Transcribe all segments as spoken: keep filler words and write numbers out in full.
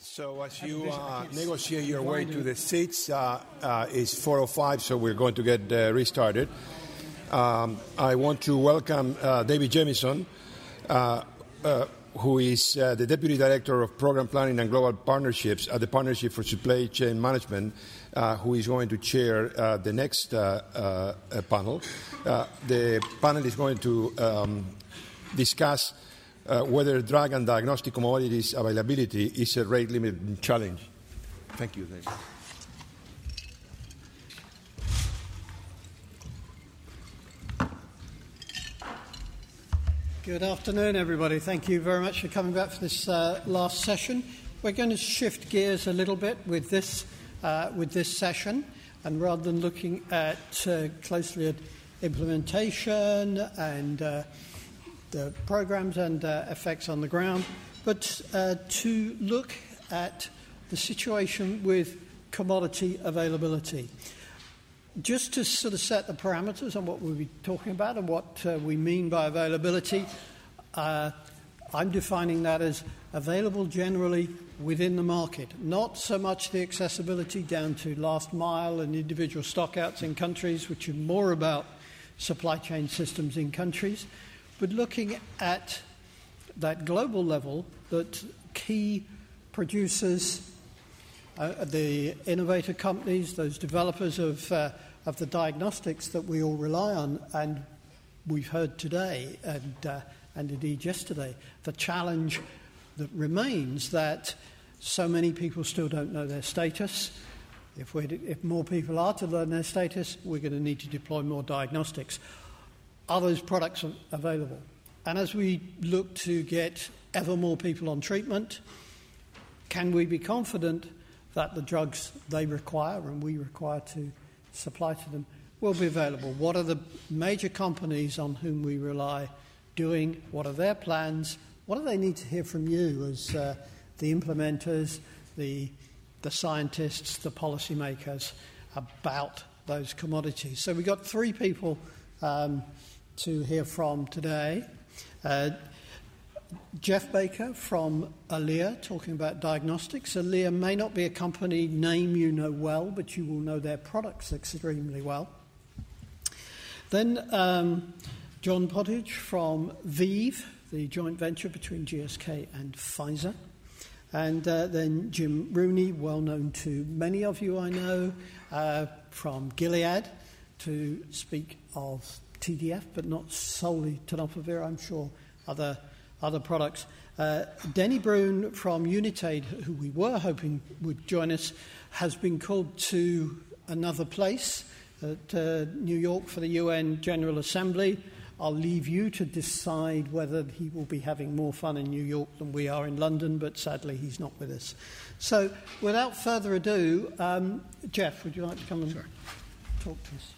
So as you uh, negotiate your way to the seats, uh, uh, it's four oh five, so we're going to get uh, restarted. Um, I want to welcome uh, David Jamieson, uh, uh, who is uh, the Deputy Director of Program Planning and Global Partnerships at the Partnership for Supply Chain Management, uh, who is going to chair uh, the next uh, uh, panel. Uh, the panel is going to um, discuss uh, whether drug and diagnostic commodities availability is a rate-limiting challenge. Thank you, David. Good afternoon, everybody. Thank you very much for coming back for this uh, last session. We're going to shift gears a little bit with this uh, with this session, and rather than looking at uh, closely at implementation and uh, the programs and uh, effects on the ground, but uh, to look at the situation with commodity availability. Just to sort of set the parameters on what we'll be talking about and what uh, we mean by availability, uh, I'm defining that as available generally within the market, not so much the accessibility down to last mile and individual stockouts in countries, which are more about supply chain systems in countries, but looking at that global level that key producers, Uh, the innovator companies, those developers of, uh, of the diagnostics that we all rely on, and we've heard today and, uh, and indeed yesterday, the challenge that remains that so many people still don't know their status. If, we, if more people are to learn their status, we're going to need to deploy more diagnostics. Are those products available? And as we look to get ever more people on treatment, can we be confident that the drugs they require and we require to supply to them will be available? What are the major companies on whom we rely doing? What are their plans? What do they need to hear from you as uh, the implementers, the, the scientists, the policymakers about those commodities? So we've got three people um, to hear from today. Uh, Jeff Baker from Alere, talking about diagnostics. Alere may not be a company name you know well, but you will know their products extremely well. Then um, John Pottage from ViiV, the joint venture between G S K and Pfizer. And uh, then Jim Rooney, well known to many of you I know, uh, from Gilead, to speak of T D F, but not solely tenofovir, I'm sure other other products. Uh, Denny Brune from Unitaid, who we were hoping would join us, has been called to another place at uh, New York for the U N General Assembly. I'll leave you to decide whether he will be having more fun in New York than we are in London, but sadly he's not with us. So without further ado, um, Jeff, would you like to come and sure. talk to us?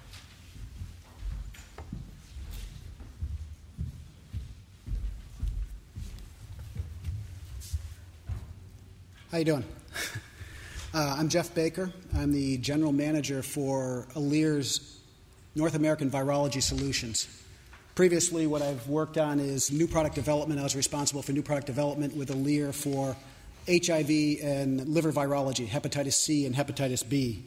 How you doing? Uh, I'm Jeff Baker. I'm the general manager for Alere's North American Virology Solutions. Previously, what I've worked on is new product development. I was responsible for new product development with Alere for H I V and liver virology, hepatitis C and hepatitis B.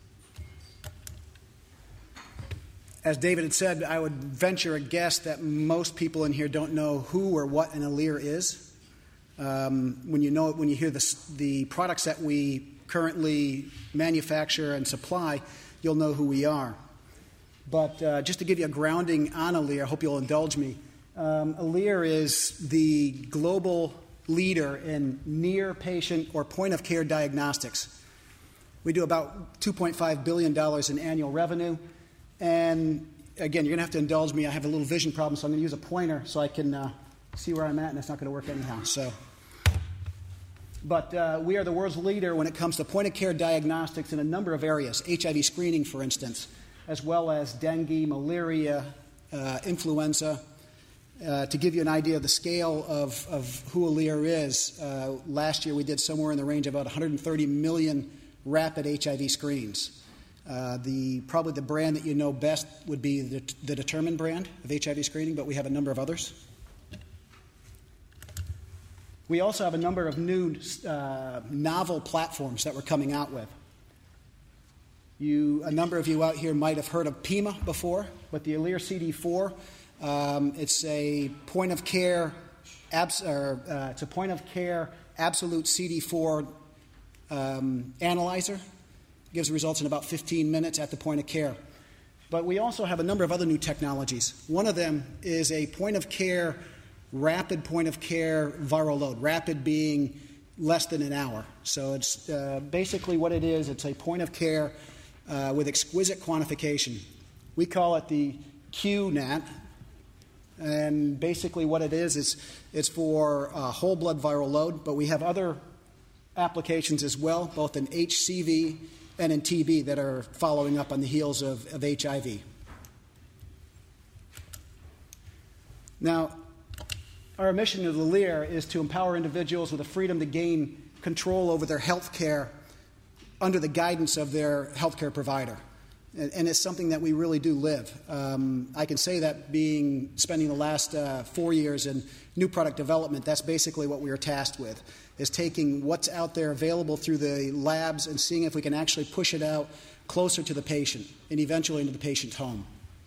As David had said, I would venture a guess that most people in here don't know who or what an Alere is. Um, when you know, when you hear the, the products that we currently manufacture and supply, you'll know who we are. But uh, just to give you a grounding on Alere, I hope you'll indulge me. Um, Alere is the global leader in near-patient or point-of-care diagnostics. We do about two point five billion dollars in annual revenue. And again, you're going to have to indulge me. I have a little vision problem, so I'm going to use a pointer so I can uh, see where I'm at, and it's not going to work anyhow. So. But uh, we are the world's leader when it comes to point-of-care diagnostics in a number of areas, H I V screening, for instance, as well as dengue, malaria, uh, influenza. Uh, to give you an idea of the scale of, of who Alere is, uh, last year we did somewhere in the range of about one hundred thirty million rapid H I V screens. Uh, the probably the brand that you know best would be the, the Determine brand of H I V screening, but we have a number of others. We also have a number of new uh, novel platforms that we're coming out with. You, a number of you out here might have heard of Pima before, but the Alere C D four, um, it's a point-of-care, abs- or, uh, it's a point-of-care absolute C D four um, analyzer. Gives results in about fifteen minutes at the point of care. But we also have a number of other new technologies. One of them is a point-of-care, rapid point-of-care viral load, rapid being less than an hour. So it's uh, basically what it is, it's a point-of-care uh, with exquisite quantification. We call it the Q NAT, and basically what it is is it's for uh, whole blood viral load, but we have other applications as well, both in H C V and in T B that are following up on the heels of, of H I V. Now, our mission at Alere is to empower individuals with the freedom to gain control over their health care under the guidance of their healthcare provider. And, and it's something that we really do live. Um, I can say that being spending the last uh, four years in new product development, that's basically what we are tasked with, is taking what's out there available through the labs and seeing if we can actually push it out closer to the patient and eventually into the patient's home.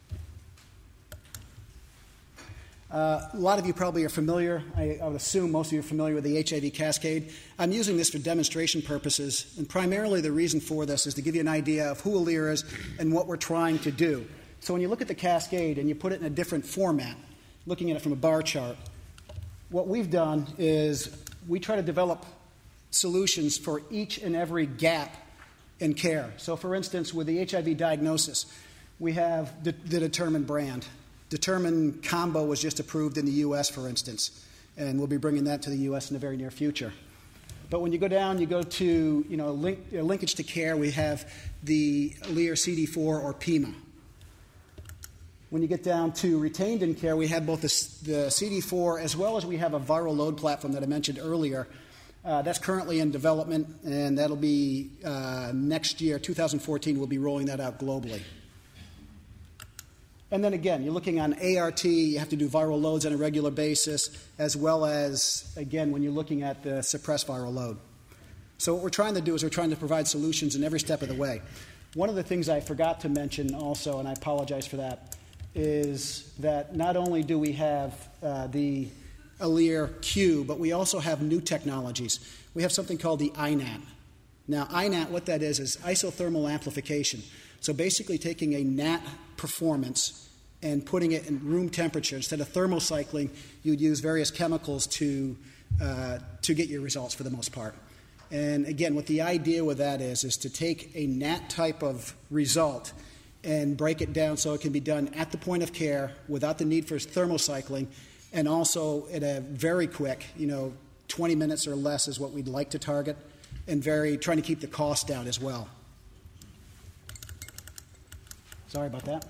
Uh, a lot of you probably are familiar, I, I would assume most of you are familiar with the H I V cascade. I'm using this for demonstration purposes, and primarily the reason for this is to give you an idea of who Alere is and what we're trying to do. So when you look at the cascade and you put it in a different format, looking at it from a bar chart, what we've done is we try to develop solutions for each and every gap in care. So for instance, with the H I V diagnosis, we have the, the Determine brand. Determine Combo was just approved in the U S, for instance, and we'll be bringing that to the U S in the very near future. But when you go down, you go to you know link, uh, linkage to care, we have the Alere C D four or Pima. When you get down to retained in care, we have both the, the C D four as well as we have a viral load platform that I mentioned earlier. Uh, that's currently in development, and that'll be uh, next year, two thousand fourteen, we'll be rolling that out globally. And then again, you're looking on A R T, you have to do viral loads on a regular basis, as well as, again, when you're looking at the suppressed viral load. So what we're trying to do is we're trying to provide solutions in every step of the way. One of the things I forgot to mention also, and I apologize for that, is that not only do we have uh, the Alere Q, but we also have new technologies. We have something called the I NAT. Now, I NAT, what that is, is isothermal amplification. So basically taking a N A T performance and putting it in room temperature. Instead of thermal cycling, you'd use various chemicals to, uh, to get your results for the most part. And again, what the idea with that is, is to take a N A T type of result and break it down so it can be done at the point of care without the need for thermal cycling, and also at a very quick, you know, twenty minutes or less is what we'd like to target, and very trying to keep the cost down as well. Sorry about that.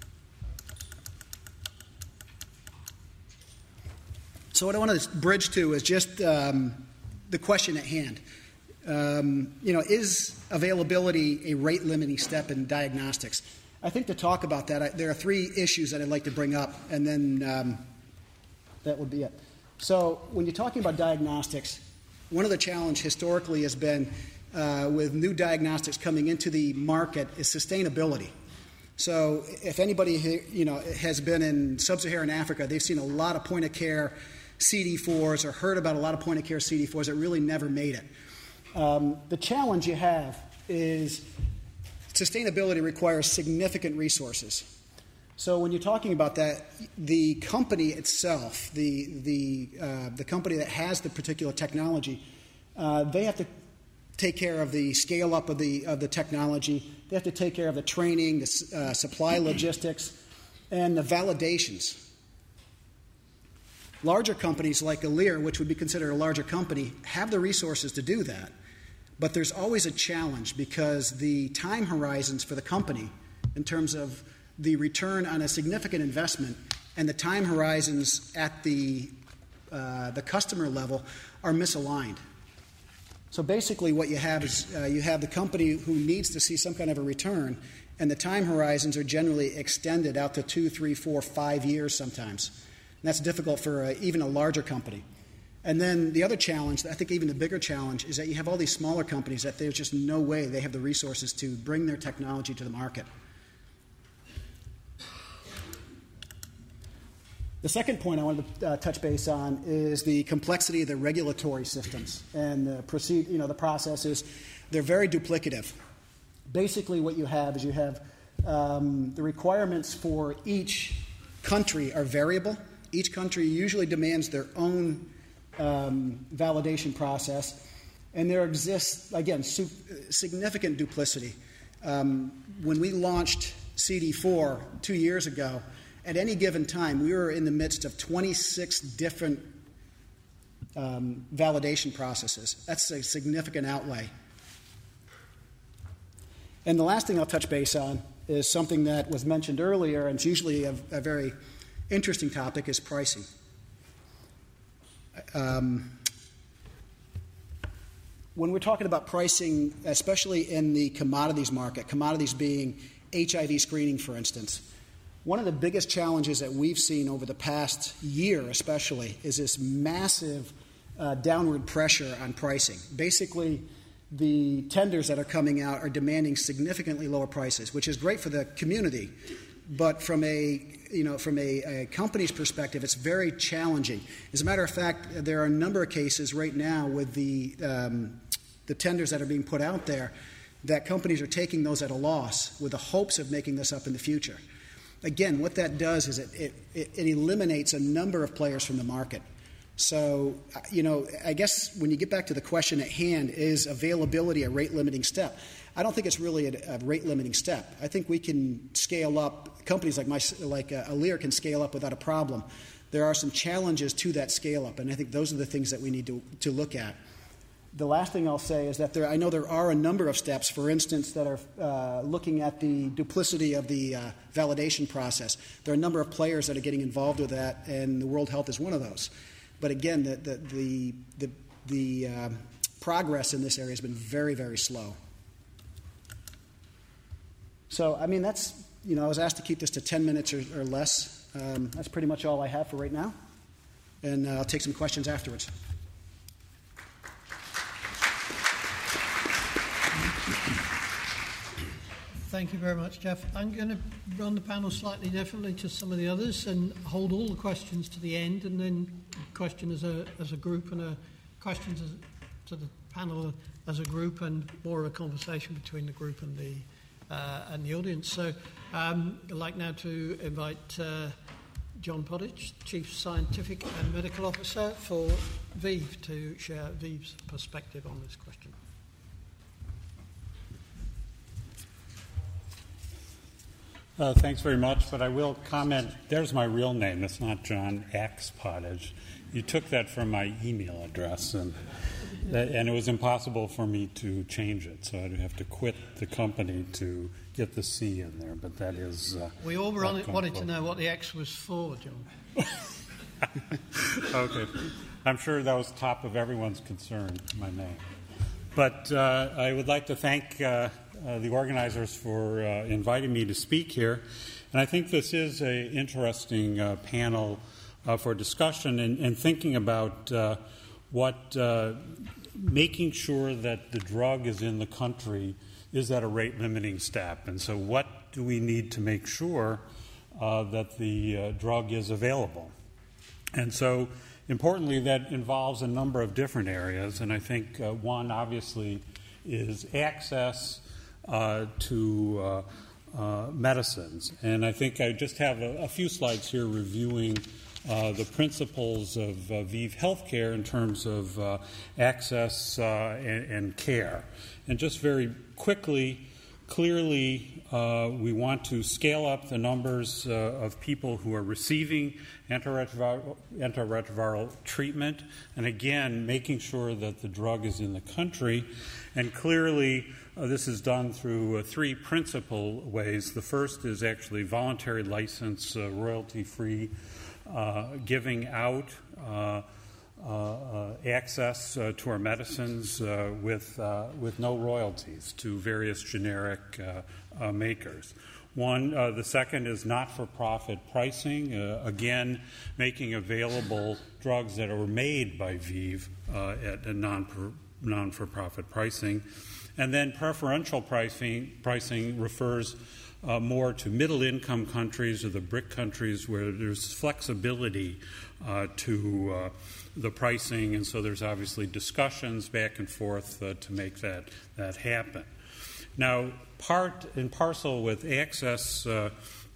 So what I want to bridge to is just um, the question at hand. Um, you know, is availability a rate-limiting step in diagnostics? I think to talk about that, I, there are three issues that I'd like to bring up, and then um, that would be it. So when you're talking about diagnostics, one of the challenges historically has been uh, with new diagnostics coming into the market is sustainability. So if anybody you know has been in sub-Saharan Africa, they've seen a lot of point-of-care C D fours or heard about a lot of point-of-care C D fours that really never made it. Um, the challenge you have is sustainability requires significant resources. So when you're talking about that, the company itself, the the uh, the company that has the particular technology, uh, they have to take care of the scale up of the of the technology. They have to take care of the training, the uh, supply logistics, and the validations. Larger companies like Alere, which would be considered a larger company, have the resources to do that. But there's always a challenge because the time horizons for the company in terms of the return on a significant investment and the time horizons at the, uh, the customer level are misaligned. So basically what you have is uh, you have the company who needs to see some kind of a return, and the time horizons are generally extended out to two, three, four, five years sometimes. And that's difficult for uh, even a larger company. And then the other challenge, I think even the bigger challenge, is that you have all these smaller companies that there's just no way they have the resources to bring their technology to the market. The second point I wanted to uh, touch base on is the complexity of the regulatory systems and the proceed, you know, the processes. They're very duplicative. Basically, what you have is you have um, the requirements for each country are variable. Each country usually demands their own um, validation process, and there exists, again, su- significant duplicity. Um, when we launched C D four two years ago, at any given time, we were in the midst of twenty-six different um, validation processes. That's a significant outlay. And the last thing I'll touch base on is something that was mentioned earlier, and it's usually a, a very interesting topic, is pricing. Um, when we're talking about pricing, especially in the commodities market, commodities being H I V screening, for instance, one of the biggest challenges that we've seen over the past year especially is this massive uh, downward pressure on pricing. Basically, the tenders that are coming out are demanding significantly lower prices, which is great for the community, but from a you know from a, a company's perspective, it's very challenging. As a matter of fact, there are a number of cases right now with the um, the tenders that are being put out there that companies are taking those at a loss with the hopes of making this up in the future. Again, what that does is it, it, it eliminates a number of players from the market. So, you know, I guess when you get back to the question at hand, is availability a rate-limiting step? I don't think it's really a, a rate-limiting step. I think we can scale up. Companies like my, like uh, Alere can scale up without a problem. There are some challenges to that scale-up, and I think those are the things that we need to, to look at. The last thing I'll say is that there, I know there are a number of steps, for instance, that are uh, looking at the duplicity of the uh, validation process. There are a number of players that are getting involved with that, and the World Health is one of those. But again, the, the, the, the, the uh, progress in this area has been very, very slow. So, I mean, that's, you know, I was asked to keep this to ten minutes or, or less. Um, that's pretty much all I have for right now. And uh, I'll take some questions afterwards. Thank you very much, Jeff. I'm going to run the panel slightly differently to some of the others and hold all the questions to the end, and then question as a as a group and a questions as, to the panel as a group, and more of a conversation between the group and the uh, and the audience. So um, I'd like now to invite uh, John Potage, Chief Scientific and Medical Officer for ViiV, to share ViiV's perspective on this question. Uh, thanks very much, but I will comment. There's my real name. It's not John X. Potage. You took that from my email address, and that, and it was impossible for me to change it, so I'd have to quit the company to get the C in there. But that is. Uh, we all were on it, wanted to know what the X was for, John. Okay, I'm sure that was top of everyone's concern. My name, but uh, I would like to thank. Uh, Uh, the organizers for uh, inviting me to speak here. And I think this is an interesting uh, panel uh, for discussion and, and thinking about uh, what uh, making sure that the drug is in the country is at a rate-limiting step. And so what do we need to make sure uh, that the uh, drug is available? And so importantly, that involves a number of different areas. And I think uh, one, obviously, is access Uh, to uh, uh, medicines. And I think I just have a, a few slides here reviewing uh, the principles of uh, ViiV Healthcare in terms of uh, access uh, and, and care. And just very quickly, clearly, uh, we want to scale up the numbers uh, of people who are receiving antiretroviral, antiretroviral treatment, and again, making sure that the drug is in the country. And clearly, Uh, this is done through uh, three principal ways. The first is actually voluntary license, uh, royalty-free, uh, giving out uh, uh, uh, access uh, to our medicines uh, with uh, with no royalties to various generic uh, uh, makers. One, uh, the second is not-for-profit pricing, uh, again, making available drugs that were made by ViiV uh, at a non non-for-profit pricing. And then preferential pricing, pricing refers uh, more to middle-income countries or the BRIC countries where there's flexibility uh, to uh, the pricing, and so there's obviously discussions back and forth uh, to make that, that happen. Now, part and parcel with access uh,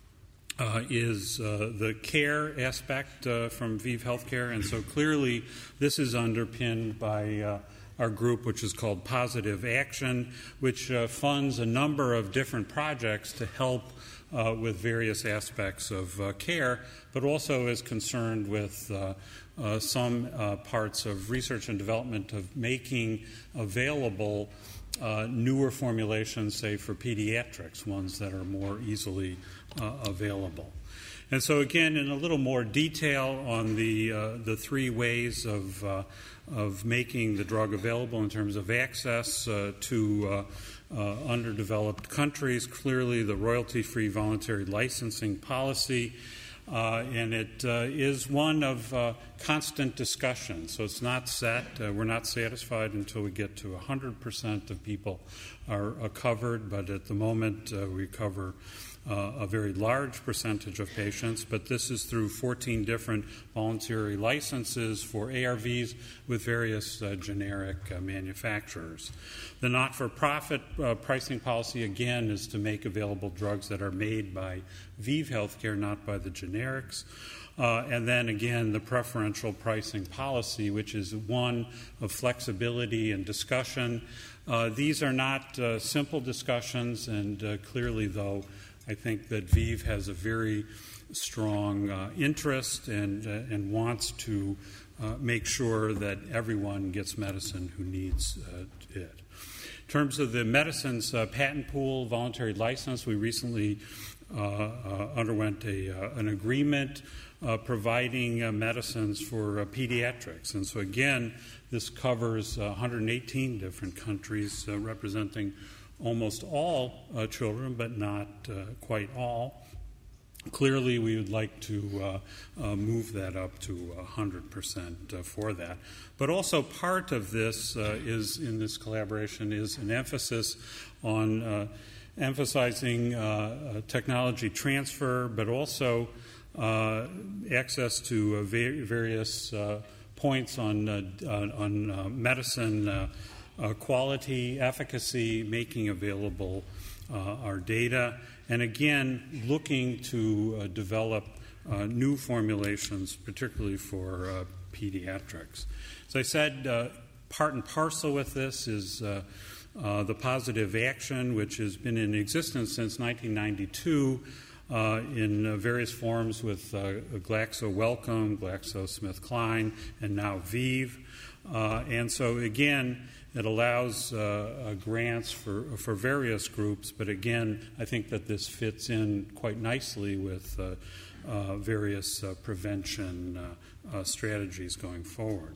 uh, is uh, the care aspect uh, from ViiV Healthcare, and so clearly this is underpinned by uh, our group, which is called Positive Action, which uh, funds a number of different projects to help uh, with various aspects of uh, care, but also is concerned with uh, uh, some uh, parts of research and development of making available uh, newer formulations, say, for pediatrics, ones that are more easily uh, available. And so, again, in a little more detail on the uh, the three ways of uh, of making the drug available in terms of access uh, to uh, uh, underdeveloped countries. Clearly, the royalty-free voluntary licensing policy, uh, and it uh, is one of uh, constant discussion. So it's not set. Uh, we're not satisfied until we get to one hundred percent of people are uh, covered, but at the moment uh, we cover Uh, a very large percentage of patients, but this is through fourteen different voluntary licenses for A R Vs with various uh, generic uh, manufacturers. The not-for-profit uh, pricing policy, again, is to make available drugs that are made by ViiV Healthcare, not by the generics. Uh, and then, again, the preferential pricing policy, which is one of flexibility and discussion. Uh, these are not uh, simple discussions, and uh, clearly, though, I think that ViiV has a very strong uh, interest and, uh, and wants to uh, make sure that everyone gets medicine who needs uh, it. In terms of the medicines uh, patent pool voluntary license, we recently uh, uh, underwent a, uh, an agreement uh, providing uh, medicines for uh, pediatrics. And so, again, this covers uh, one hundred eighteen different countries uh, representing almost all uh, children, but not uh, quite all. Clearly, we would like to uh, uh, move that up to one hundred percent uh, for that. But also part of this uh, is, in this collaboration, is an emphasis on uh, emphasizing uh, uh, technology transfer, but also uh, access to uh, va- various uh, points on, uh, on uh, medicine uh, Uh, quality, efficacy, making available uh, our data, and again, looking to uh, develop uh, new formulations, particularly for uh, pediatrics. As I said, uh, part and parcel with this is uh, uh, the Positive Action, which has been in existence since nineteen ninety-two uh, in uh, various forms with uh, Glaxo Wellcome, GlaxoSmithKline, and now ViiV. Uh, and so, again, it allows uh, uh, grants for for various groups, but again, I think that this fits in quite nicely with uh, uh, various uh, prevention uh, uh, strategies going forward.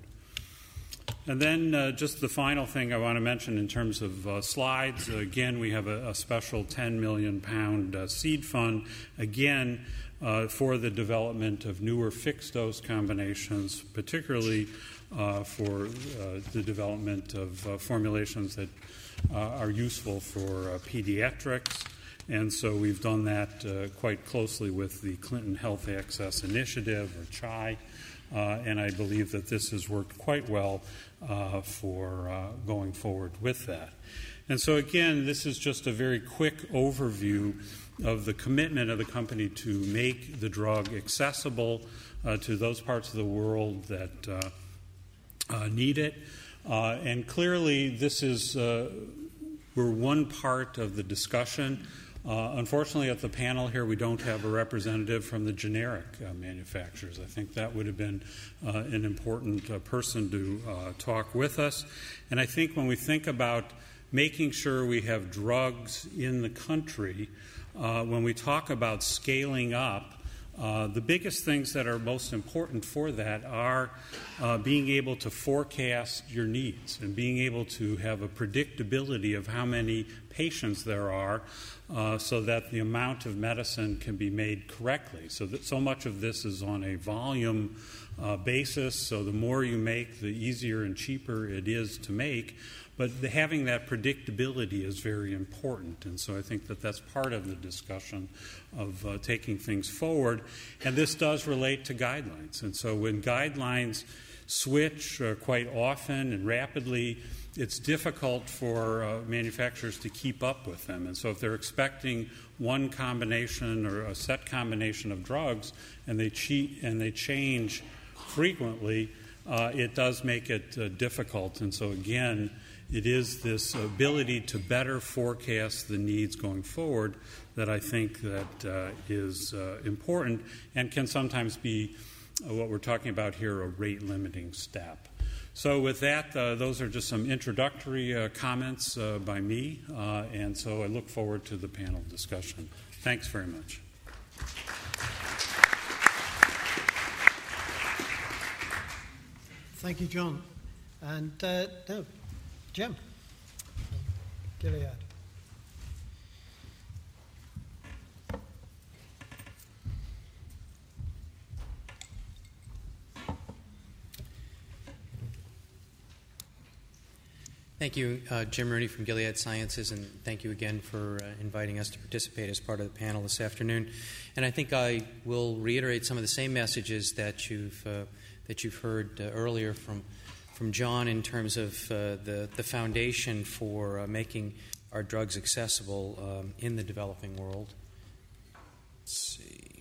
And then uh, just the final thing I want to mention in terms of uh, slides. Again, we have a, a special ten million pound uh, seed fund, again, uh, for the development of newer fixed-dose combinations, particularly Uh, for uh, the development of uh, formulations that uh, are useful for uh, pediatrics. And so we've done that uh, quite closely with the Clinton Health Access Initiative, or C H I, uh, and I believe that this has worked quite well uh, for uh, going forward with that. And so, again, this is just a very quick overview of the commitment of the company to make the drug accessible uh, to those parts of the world that uh, Uh, need it. Uh, and clearly, this is, uh, we're one part of the discussion. Uh, unfortunately, at the panel here, we don't have a representative from the generic uh, manufacturers. I think that would have been uh, an important uh, person to uh, talk with us. And I think when we think about making sure we have drugs in the country, uh, when we talk about scaling up Uh, the biggest things that are most important for that are uh, being able to forecast your needs and being able to have a predictability of how many patients there are uh, so that the amount of medicine can be made correctly. So that so much of this is on a volume uh, basis, so the more you make, the easier and cheaper it is to make. But the, having that predictability is very important, and so I think that that's part of the discussion of uh, taking things forward. And this does relate to guidelines. And so when guidelines switch uh, quite often and rapidly, it's difficult for uh, manufacturers to keep up with them. And so if they're expecting one combination or a set combination of drugs and they cheat and they change frequently, uh, it does make it uh, difficult. And so again, it is this ability to better forecast the needs going forward that I think that uh, is uh, important and can sometimes be uh, what we're talking about here, a rate-limiting step. So with that, uh, those are just some introductory uh, comments uh, by me, uh, and so I look forward to the panel discussion. Thanks very much. Thank you, John. And uh, no, Jim, Gilead. Thank you, uh, Jim Rooney from Gilead Sciences, and thank you again for uh, inviting us to participate as part of the panel this afternoon. And I think I will reiterate some of the same messages that you've uh, that you've heard uh, earlier from from John in terms of uh, the the foundation for uh, making our drugs accessible um, in the developing world. Let's see.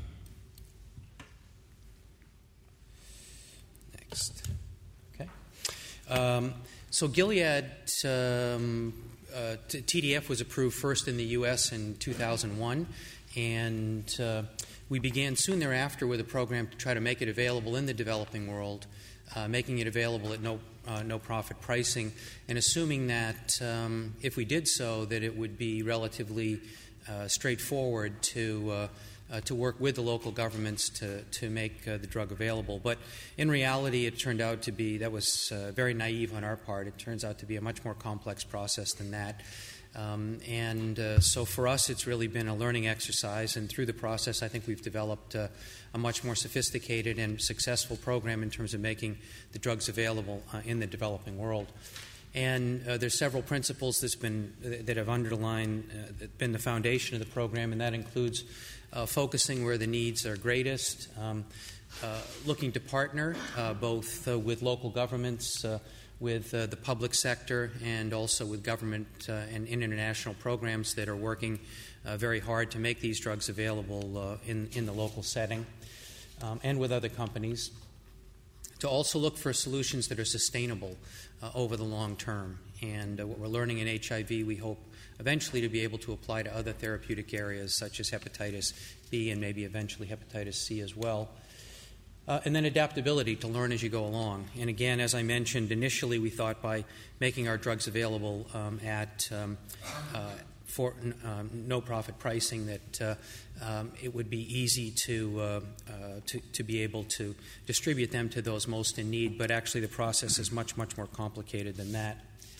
Next. Okay. Um, So Gilead, um, uh, T D F was approved first in the U S in two thousand one, and uh, we began soon thereafter with a program to try to make it available in the developing world, uh, making it available at no uh, no profit pricing, and assuming that um, if we did so, that it would be relatively uh, straightforward to uh, Uh, to work with the local governments to, to make uh, the drug available. But in reality, it turned out to be, that was uh, very naive on our part. It turns out to be a much more complex process than that. Um, and uh, so for us, it's really been a learning exercise. And through the process, I think we've developed uh, a much more sophisticated and successful program in terms of making the drugs available uh, in the developing world. And uh, there's several principles that's been, that have underlined, uh, been the foundation of the program, and that includes Uh, focusing where the needs are greatest, um, uh, looking to partner uh, both uh, with local governments, uh, with uh, the public sector, and also with government uh, and international programs that are working uh, very hard to make these drugs available uh, in, in the local setting, um, and with other companies. To also look for solutions that are sustainable uh, over the long term. And uh, what we're learning in H I V, we hope eventually to be able to apply to other therapeutic areas such as hepatitis B and maybe eventually hepatitis C as well. Uh, and then adaptability, to learn as you go along. And again, as I mentioned, initially we thought by making our drugs available um, at um, uh, for um, no-profit pricing that uh, um, it would be easy to, uh, uh, to to be able to distribute them to those most in need. But actually the process is much, much more complicated than that.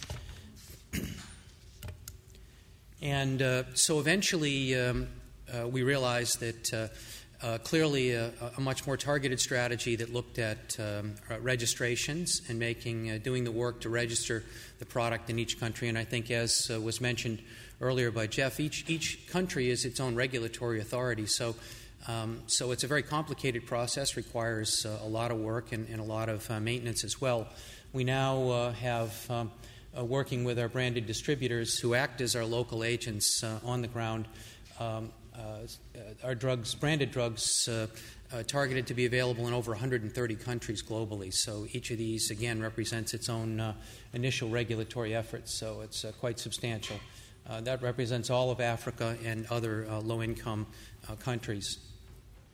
And uh, so eventually um, uh, we realized that uh, uh, clearly a, a much more targeted strategy that looked at um, registrations and making uh, doing the work to register the product in each country. And I think, as uh, was mentioned earlier by Jeff, each each country is its own regulatory authority. So um, so it's a very complicated process, requires uh, a lot of work and, and a lot of uh, maintenance as well. We now uh, have um, Uh, working with our branded distributors who act as our local agents uh, on the ground. Um, uh, our drugs, branded drugs, uh, uh, targeted to be available in over one hundred thirty countries globally. So each of these, again, represents its own uh, initial regulatory efforts. So it's uh, quite substantial. Uh, that represents all of Africa and other uh, low-income uh, countries.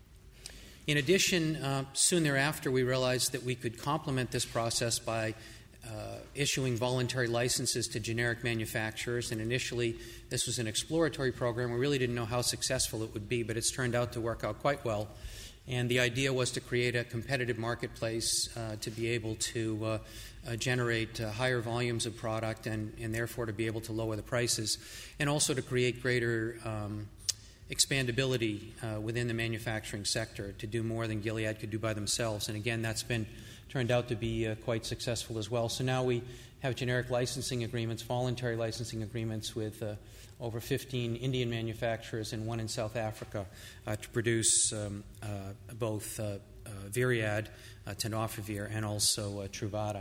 In addition, uh, soon thereafter, we realized that we could complement this process by uh, issuing voluntary licenses to generic manufacturers. And initially, this was an exploratory program. We really didn't know how successful it would be, but it's turned out to work out quite well. And the idea was to create a competitive marketplace uh, to be able to uh, uh, generate uh, higher volumes of product and, and therefore to be able to lower the prices, and also to create greater um, expandability uh, within the manufacturing sector to do more than Gilead could do by themselves. And again, that's been turned out to be uh, quite successful as well. So now we have generic licensing agreements, voluntary licensing agreements with uh, over fifteen Indian manufacturers and one in South Africa uh, to produce um, uh, both uh, uh, Viriad, uh, tenofovir, and also uh, Truvada.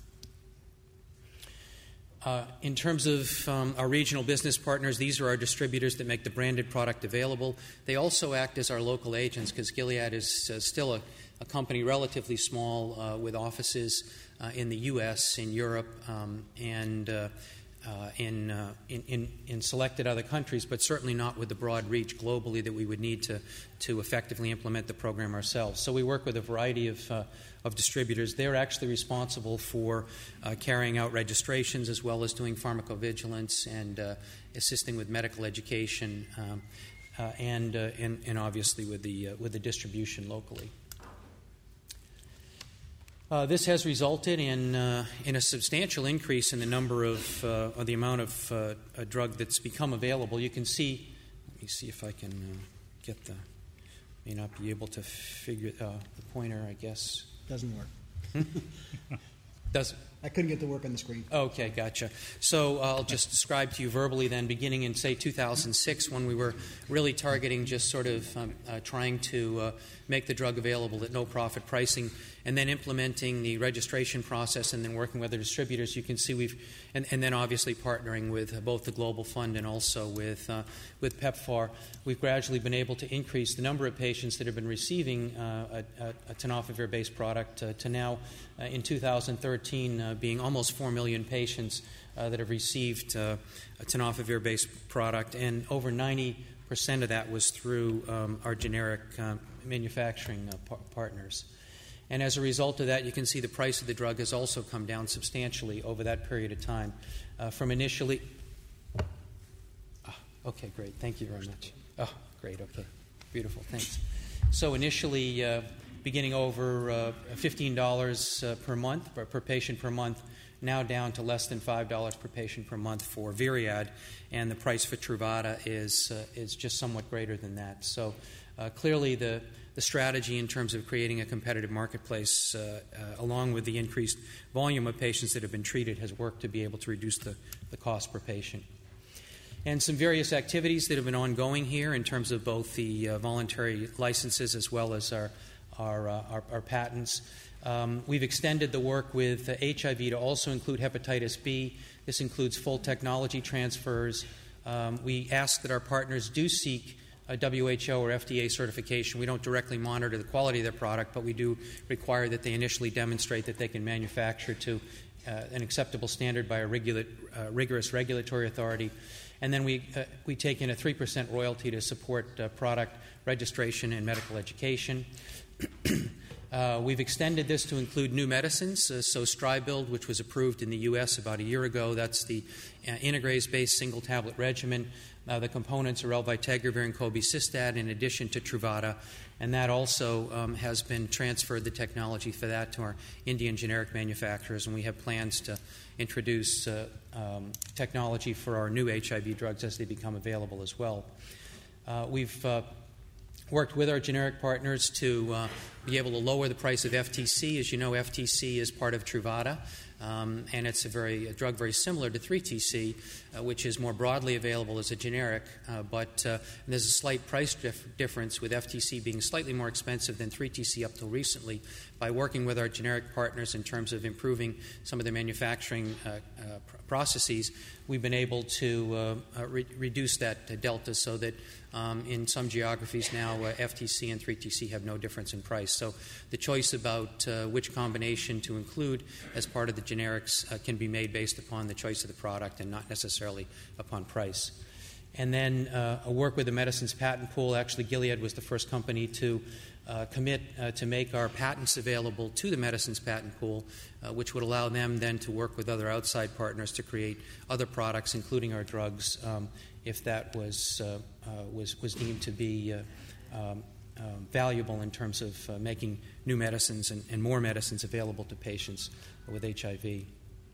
Uh, in terms of um, our regional business partners, these are our distributors that make the branded product available. They also act as our local agents because Gilead is uh, still a, a company relatively small uh, with offices uh, in the U S, in Europe, um, and uh, uh, in, uh, in, in, in selected other countries, but certainly not with the broad reach globally that we would need to, to effectively implement the program ourselves. So we work with a variety of uh, of distributors. They're actually responsible for uh, carrying out registrations as well as doing pharmacovigilance and uh, assisting with medical education um, uh, and, uh, and and obviously with the uh, with the distribution locally. Uh, this has resulted in uh, in a substantial increase in the number of uh, or the amount of uh, a drug that's become available. You can see. Let me see if I can uh, get the. May not be able to figure uh, the pointer, I guess. Doesn't work. Does I couldn't get to work on the screen. Okay, gotcha. So I'll just describe to you verbally then, beginning in, say, two thousand six, when we were really targeting just sort of um, uh, trying to uh, make the drug available at no-profit pricing, and then implementing the registration process and then working with the distributors. You can see we've, and, and then obviously partnering with both the Global Fund and also with, uh, with PEPFAR. We've gradually been able to increase the number of patients that have been receiving uh, a, a, a tenofovir-based product uh, to now, uh, in two thousand thirteen, uh, being almost four million patients uh, that have received uh, a tenofovir-based product, and over ninety percent of that was through um, our generic uh, manufacturing uh, par- partners. And as a result of that, you can see the price of the drug has also come down substantially over that period of time. Uh, from initially... Oh, okay, great. Thank you very much. Oh, great. Okay. Beautiful. Thanks. So initially, uh, beginning over uh, fifteen dollars uh, per month, per, per patient per month, now down to less than five dollars per patient per month for Viriad, and the price for Truvada is, uh, is just somewhat greater than that. So uh, clearly the The strategy in terms of creating a competitive marketplace, uh, uh, along with the increased volume of patients that have been treated, has worked to be able to reduce the, the cost per patient. And some various activities that have been ongoing here in terms of both the uh, voluntary licenses as well as our, our, uh, our, our patents. Um, we've extended the work with uh, H I V to also include hepatitis B. This includes full technology transfers. Um, we ask that our partners do seek a W H O or F D A certification. We don't directly monitor the quality of their product, but we do require that they initially demonstrate that they can manufacture to uh, an acceptable standard by a regula- uh, rigorous regulatory authority. And then we, uh, we take in a three percent royalty to support uh, product registration and medical education. Uh, we've extended this to include new medicines. Uh, so Stribild, which was approved in the U S about a year ago, that's the uh, integrase-based single-tablet regimen. Uh, the components are elvitegravir and cobicistat in addition to Truvada, and that also um, has been transferred, the technology for that, to our Indian generic manufacturers, and we have plans to introduce uh, um, technology for our new H I V drugs as they become available as well. Uh, we've uh, worked with our generic partners to uh, be able to lower the price of F T C. As you know, F T C is part of Truvada, um, and it's a, very, a drug very similar to three T C, uh, which is more broadly available as a generic, uh, but uh, there's a slight price dif- difference with F T C being slightly more expensive than three T C up till recently. By working with our generic partners in terms of improving some of the manufacturing uh, uh, processes, we've been able to uh, uh, re- reduce that uh, delta so that um, in some geographies now uh, F T C and three T C have no difference in price. So the choice about uh, which combination to include as part of the generics uh, can be made based upon the choice of the product and not necessarily upon price. And then uh, a work with the medicines patent pool. Actually, Gilead was the first company to uh, commit uh, to make our patents available to the medicines patent pool, uh, which would allow them then to work with other outside partners to create other products, including our drugs, um, if that was, uh, uh, was, was deemed to be uh, um, uh, valuable in terms of uh, making new medicines and, and more medicines available to patients with H I V.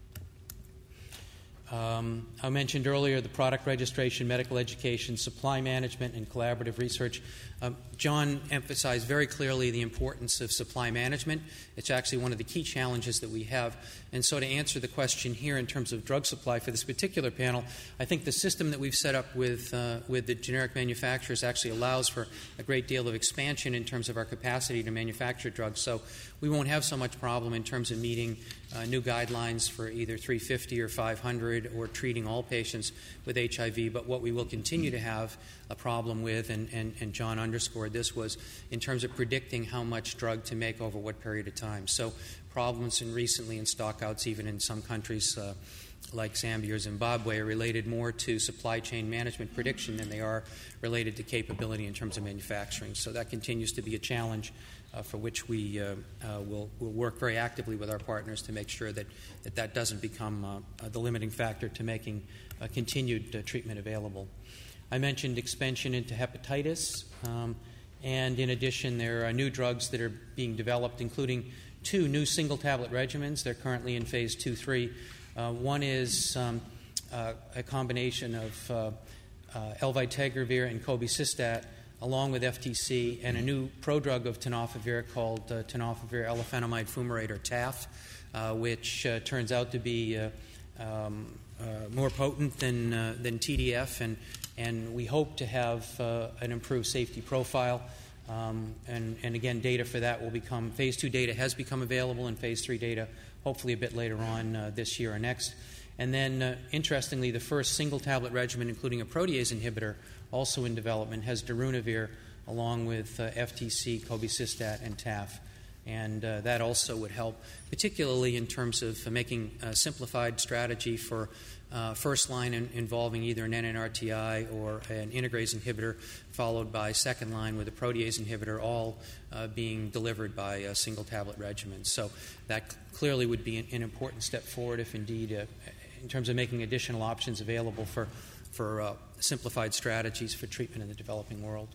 Um, I mentioned earlier the product registration, medical education, supply management, and collaborative research. Um, John emphasized very clearly the importance of supply management. It's actually one of the key challenges that we have. And so to answer the question here in terms of drug supply for this particular panel, I think the system that we've set up with, uh, with the generic manufacturers actually allows for a great deal of expansion in terms of our capacity to manufacture drugs. So we won't have so much problem in terms of meeting uh, new guidelines for either three fifty or five hundred or treating all patients with H I V. But what we will continue to have a problem with, and, and, and John underscored this, was in terms of predicting how much drug to make over what period of time. So problems in recently in stockouts, even in some countries uh, like Zambia or Zimbabwe, are related more to supply chain management prediction than they are related to capability in terms of manufacturing. So that continues to be a challenge uh, for which we uh, uh, will will work very actively with our partners to make sure that that, that doesn't become uh, the limiting factor to making uh, continued uh, treatment available. I mentioned expansion into hepatitis, um, and in addition, there are new drugs that are being developed, including two new single-tablet regimens. They're currently in phase two, three. Uh, one is um, uh, a combination of uh, uh, elvitegravir and cobicistat, along with F T C, and a new prodrug of tenofovir called uh, tenofovir elafenamide fumarate, or T A F, uh, which uh, turns out to be uh, um, uh, more potent than uh, than T D F, and and we hope to have uh, an improved safety profile. Um, and, and again, data for that will become, phase two data has become available, and phase three data hopefully a bit later on uh, this year or next. And then, uh, interestingly, the first single-tablet regimen, including a protease inhibitor, also in development, has darunavir along with uh, F T C, cobicistat, and T A F. And uh, that also would help, particularly in terms of uh, making a simplified strategy for uh, first line in, involving either an N N R T I or an integrase inhibitor, followed by second line with a protease inhibitor, all uh, being delivered by a single tablet regimen. So that clearly would be an, an important step forward if indeed, uh, in terms of making additional options available for, for uh, simplified strategies for treatment in the developing world.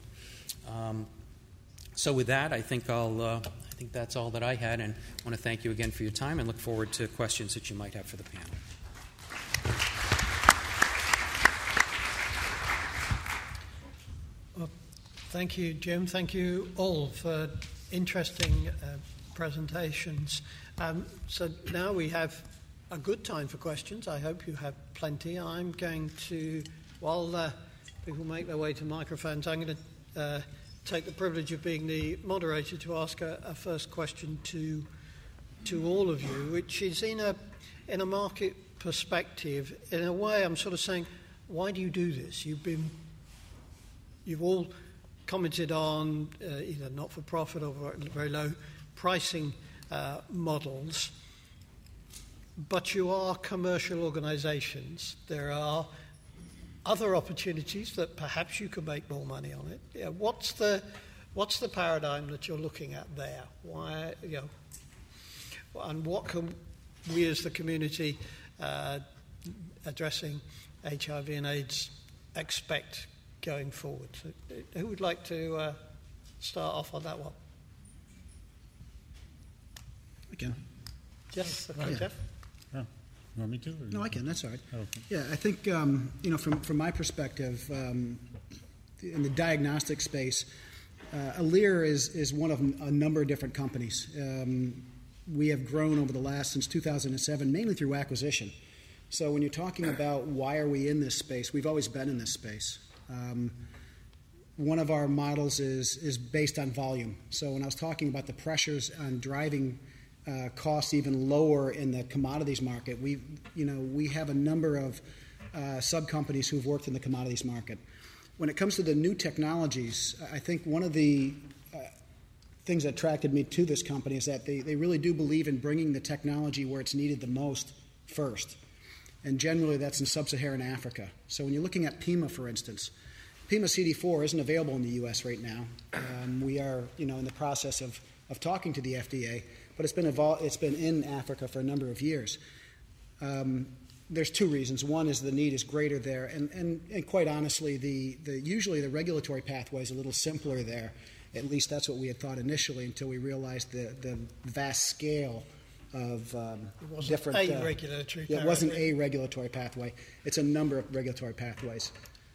Um, so with that, I think I'll, uh, I think that's all that I had, and I want to thank you again for your time and look forward to questions that you might have for the panel. Well, thank you, Jim. Thank you all for interesting uh, presentations. Um, so now we have a good time for questions. I hope you have plenty. I'm going to, while uh, people make their way to microphones, I'm going to uh, take the privilege of being the moderator to ask a, a first question to to all of you, which is in a in a market perspective. In a way, I'm sort of saying, why do you do this? You've been you've all commented on uh, either not-for-profit or very low pricing uh, models, but you are commercial organizations. There are other opportunities that perhaps you could make more money on it. Yeah, what's the what's the paradigm that you're looking at there? Why, you know, and what can we as the community uh, addressing H I V and AIDS expect going forward? So, who would like to uh, start off on that one? I can. Yes, okay, Yeah. Jeff. You want me to? Or? No, I can. That's all right. Oh, okay. Yeah, I think um, you know, from from my perspective, um, in the diagnostic space, uh, Alere is is one of a number of different companies. Um, we have grown over the last since two thousand seven, mainly through acquisition. So when you're talking about why are we in this space, we've always been in this space. Um, one of our models is is based on volume. So when I was talking about the pressures on driving Uh, costs even lower in the commodities market, we, you know, we have a number of uh, sub-companies who've worked in the commodities market. When it comes to the new technologies, I think one of the uh, things that attracted me to this company is that they, they really do believe in bringing the technology where it's needed the most first. And generally that's in sub-Saharan Africa. So when you're looking at Pima, for instance, Pima C D four isn't available in the U S right now. Um, we are, you know, in the process of, of talking to the F D A, but it's been evol- it's been in Africa for a number of years. Um, there's two reasons. One is the need is greater there, and, and, and quite honestly, the, the usually the regulatory pathway is a little simpler there. At least that's what we had thought initially, until we realized the, the vast scale of um, it wasn't different. A uh, regulatory yeah, it wasn't pathway. a regulatory pathway. It's a number of regulatory pathways.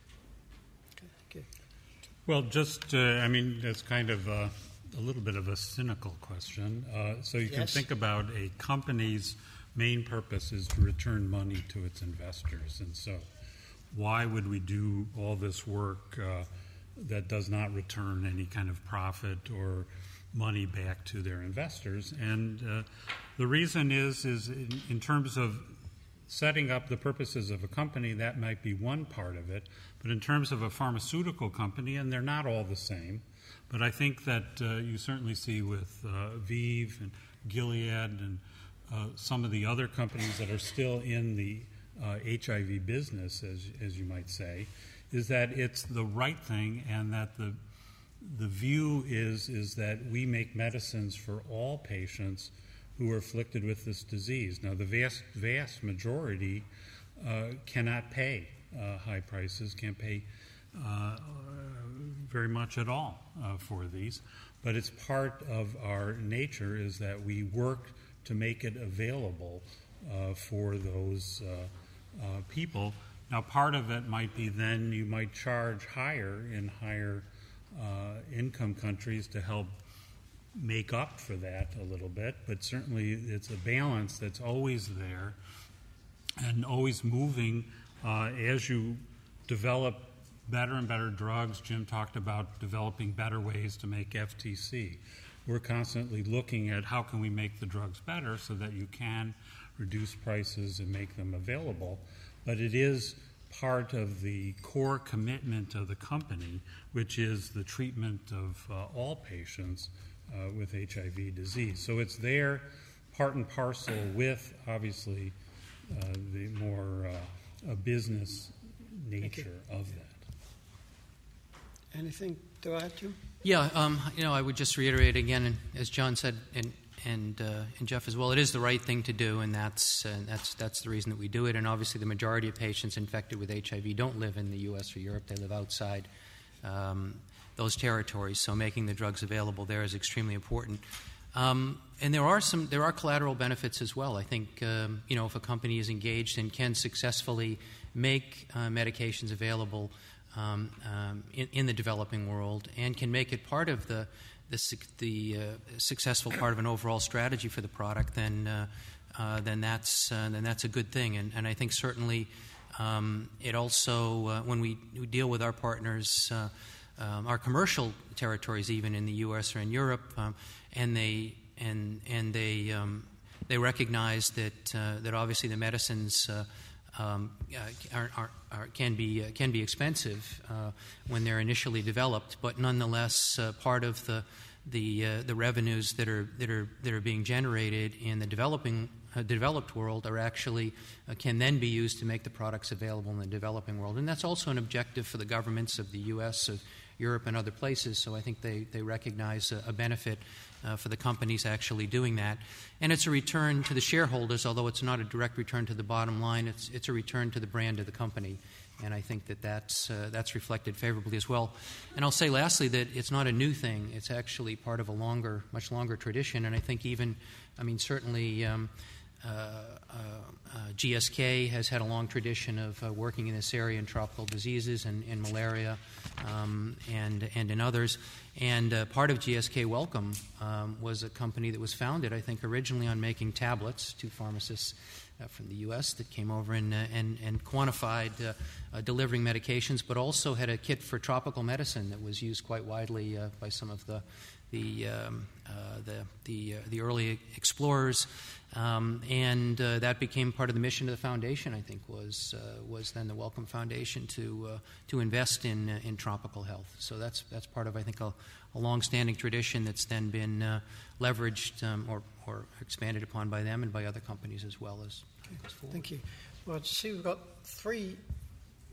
Okay. Well, just, uh, I mean, that's kind of a, a little bit of a cynical question. Uh, so you can Yes. think about a company's main purpose is to return money to its investors. And so why would we do all this work uh, that does not return any kind of profit or money back to their investors? And uh, the reason is, is in, in terms of setting up the purposes of a company, that might be one part of it. But in terms of a pharmaceutical company, and they're not all the same, but I think that uh, you certainly see with uh, ViiV and Gilead and uh, some of the other companies that are still in the uh, H I V business, as, as you might say, is that it's the right thing, and that the the view is is that we make medicines for all patients who are afflicted with this disease. Now, the vast vast majority uh, cannot pay uh, high prices, can't pay uh, very much at all uh, for these, but it's part of our nature is that we work to make it available uh, for those uh, uh, people. Now, part of it might be then you might charge higher in higher uh, income countries to help make up for that a little bit, but certainly it's a balance that's always there and always moving uh, as you develop better and better drugs. Jim talked about developing better ways to make F T C. We're constantly looking at how can we make the drugs better so that you can reduce prices and make them available. But it is part of the core commitment of the company, which is the treatment of uh, all patients uh, with H I V disease. So it's there, part and parcel with, obviously, uh, the more uh, a business nature of that. Anything to add to? Yeah, um, you know, I would just reiterate again, and as John said, and and, uh, and Jeff as well, it is the right thing to do, and that's uh, that's that's the reason that we do it. And obviously, the majority of patients infected with H I V don't live in the U S or Europe; they live outside um, those territories. So, making the drugs available there is extremely important. Um, and there are some there are collateral benefits as well. I think um, you know, if a company is engaged and can successfully make uh, medications available Um, um, in, in the developing world, and can make it part of the the, the uh, successful part of an overall strategy for the product, then uh, uh, then that's uh, then that's a good thing. And, and I think certainly um, it also uh, when we, we deal with our partners, uh, um, our commercial territories, even in the U S or in Europe, um, and they and and they um, they recognize that uh, that obviously the medicines Uh, Um, uh, are, are, are, can be uh, can be expensive uh, when they're initially developed, but nonetheless, uh, part of the the uh, the revenues that are that are that are being generated in the developing uh, developed world are actually uh, can then be used to make the products available in the developing world, and that's also an objective for the governments of the U S, of Europe, and other places. So I think they they recognize a, a benefit Uh, for the companies actually doing that. And it's a return to the shareholders, although it's not a direct return to the bottom line. It's it's a return to the brand of the company. And I think that that's, uh, that's reflected favorably as well. And I'll say lastly that it's not a new thing. It's actually part of a longer, much longer tradition. And I think even, I mean, certainly um, uh, uh, uh, G S K has had a long tradition of uh, working in this area in tropical diseases and in malaria um, and, and in others. And uh, part of G S K Wellcome um, was a company that was founded, I think, originally on making tablets. Two pharmacists uh, from the U S that came over and uh, and, and quantified uh, uh, delivering medications, but also had a kit for tropical medicine that was used quite widely uh, by some of the the um, uh, the the, uh, the early explorers. Um, and uh, that became part of the mission of the foundation. I think was uh, was then the Wellcome Foundation to uh, to invest in uh, in tropical health. So that's that's part of I think a, a long-standing tradition that's then been uh, leveraged um, or or expanded upon by them and by other companies as well as. Okay. Thank you. Well, I see we've got three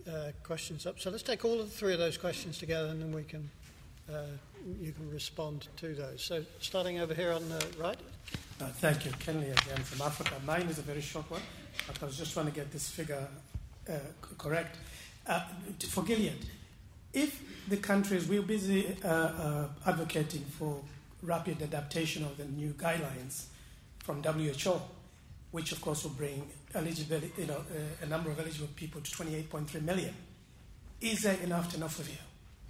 uh, questions up. So let's take all of the three of those questions together, and then we can uh, you can respond to those. So starting over here on the right. Uh, thank you. Kenley again from Africa. Mine is a very short one, but I was just trying to get this figure uh, c- correct. Uh, for Gilead, if the countries, we're busy uh, uh, advocating for rapid adaptation of the new guidelines from W H O, which of course will bring eligibility, you know, uh, a number of eligible people to twenty-eight point three million. Is there enough to enough of you?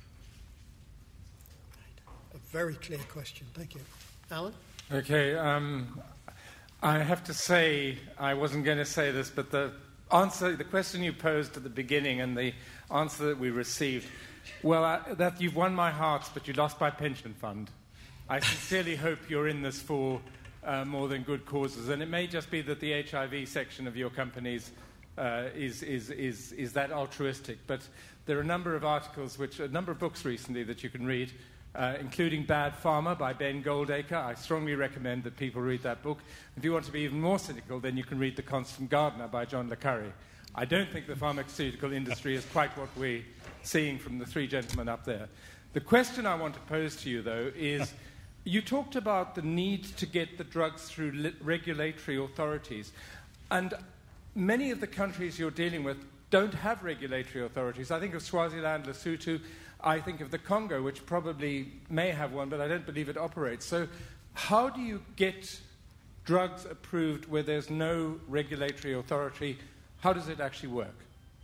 A very clear question. Thank you. Alan? Okay, um, I have to say, I wasn't going to say this, but the answer, the question you posed at the beginning and the answer that we received, well, I, that you've won my heart, but you lost my pension fund. I sincerely hope you're in this for uh, more than good causes, and it may just be that the H I V section of your companies uh, is, is, is, is that altruistic, but there are a number of articles, which a number of books recently that you can read, uh, including Bad Pharma by Ben Goldacre. I strongly recommend that people read that book. If you want to be even more cynical, then you can read The Constant Gardener by John le Carre. I don't think the pharmaceutical industry is quite what we're seeing from the three gentlemen up there. The question I want to pose to you, though, is you talked about the need to get the drugs through li- regulatory authorities, and many of the countries you're dealing with don't have regulatory authorities. I think of Swaziland, Lesotho. I think of the Congo, which probably may have one, but I don't believe it operates. So how do you get drugs approved where there's no regulatory authority? How does it actually work?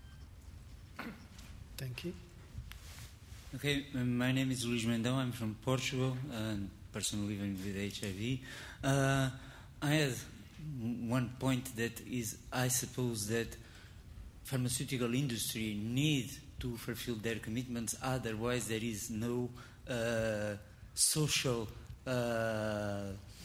Thank you. Okay, um, my name is Luís Mendão. I'm from Portugal, and uh, person living with H I V. Uh, I had one point that is, I suppose that pharmaceutical industry need to fulfill their commitments. Otherwise, there is no uh, social uh,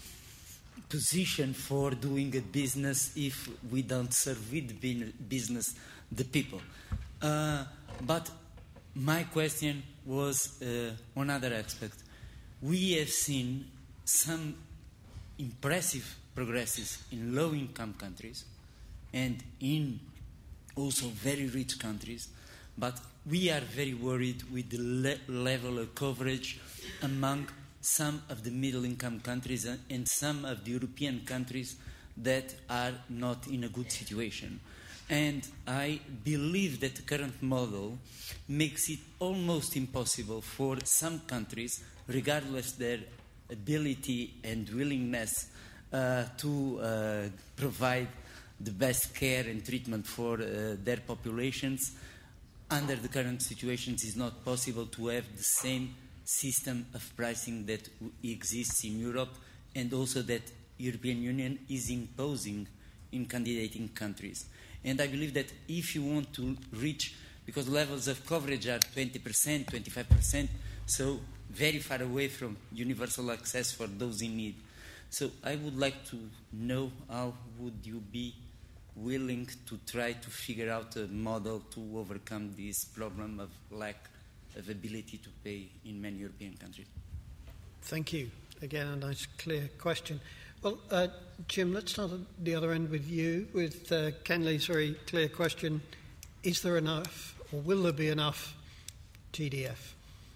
position for doing a business if we don't serve with business the people. Uh, but my question was uh, one other aspect. We have seen some impressive progresses in low-income countries and in also very rich countries, but we are very worried with the le- level of coverage among some of the middle-income countries and some of the European countries that are not in a good situation. And I believe that the current model makes it almost impossible for some countries, regardless their ability and willingness uh, to uh, provide the best care and treatment for uh, their populations. Under the current situations, it's not possible to have the same system of pricing that exists in Europe, and also that European Union is imposing in candidating countries. And I believe that if you want to reach, because levels of coverage are twenty percent, twenty-five percent, so very far away from universal access for those in need. So I would like to know how would you be willing to try to figure out a model to overcome this problem of lack of ability to pay in many European countries. Thank you. Again, a nice, clear question. Well, uh, Jim, let's start at the other end with you, with uh, Kenley's very clear question. Is there enough, or will there be enough T D F?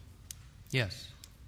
Yes.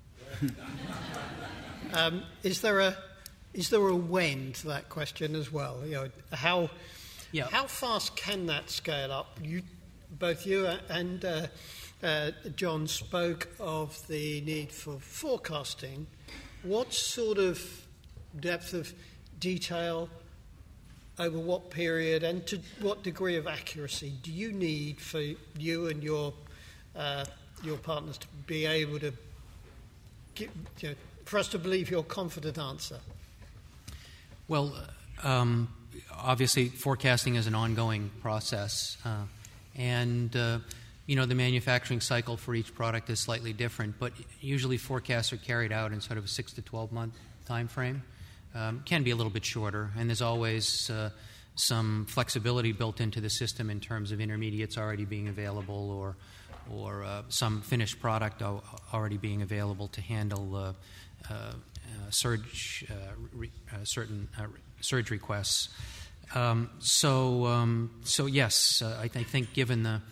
um, is there a is there a when to that question as well? You know, how yeah. how fast can that scale up? You, both you and uh, uh, John spoke of the need for forecasting. What sort of depth of detail, over what period, and to what degree of accuracy do you need for you and your uh, your partners to be able to give, you know, for us to believe your confident answer? Well, um, obviously, forecasting is an ongoing process, uh, and uh, you know the manufacturing cycle for each product is slightly different. But usually, forecasts are carried out in sort of a six to twelve month time frame. Um, can be a little bit shorter, and there's always uh, some flexibility built into the system in terms of intermediates already being available, or or uh, some finished product al- already being available to handle uh, uh, uh, surge uh, re- uh, certain uh, surge requests. Um, so um, so yes, uh, I, I think given the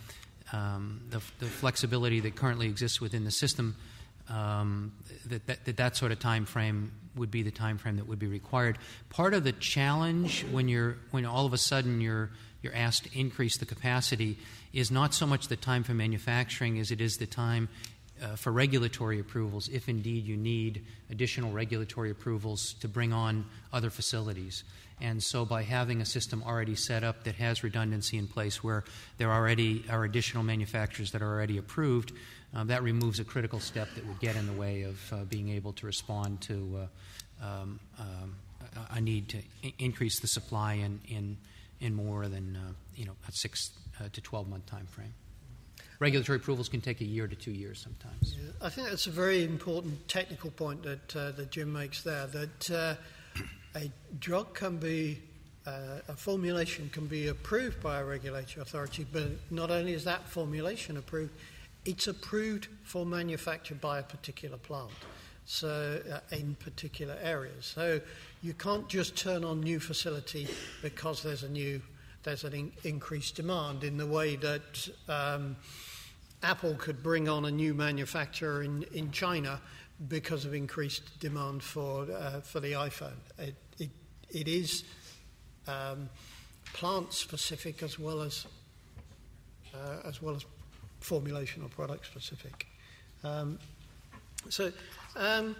um, the, the flexibility that currently exists within the system, um, that, that, that that sort of time frame would be the time frame that would be required. Part of the challenge when you're when all of a sudden you're you're asked to increase the capacity is not so much the time for manufacturing as it is the time uh, for regulatory approvals, if indeed you need additional regulatory approvals to bring on other facilities. And so by having a system already set up that has redundancy in place where there already are additional manufacturers that are already approved, um, that removes a critical step that would get in the way of uh, being able to respond to uh, um, um, a need to I- increase the supply in, in, in more than uh, you know a six uh, to twelve month time frame. Regulatory approvals can take a year to two years sometimes. Yeah, I think that's a very important technical point that uh, that Jim makes there. That uh, a drug can be, uh, a formulation can be approved by a regulatory authority, but not only is that formulation approved, it's approved for manufacture by a particular plant, so uh, in particular areas. So you can't just turn on new facility because there's a new, there's an in- increased demand in the way that um, Apple could bring on a new manufacturer in, in China because of increased demand for uh, for the iPhone. It it, it is um, plant specific as well as uh, as well as formulation or product specific. Um, so um,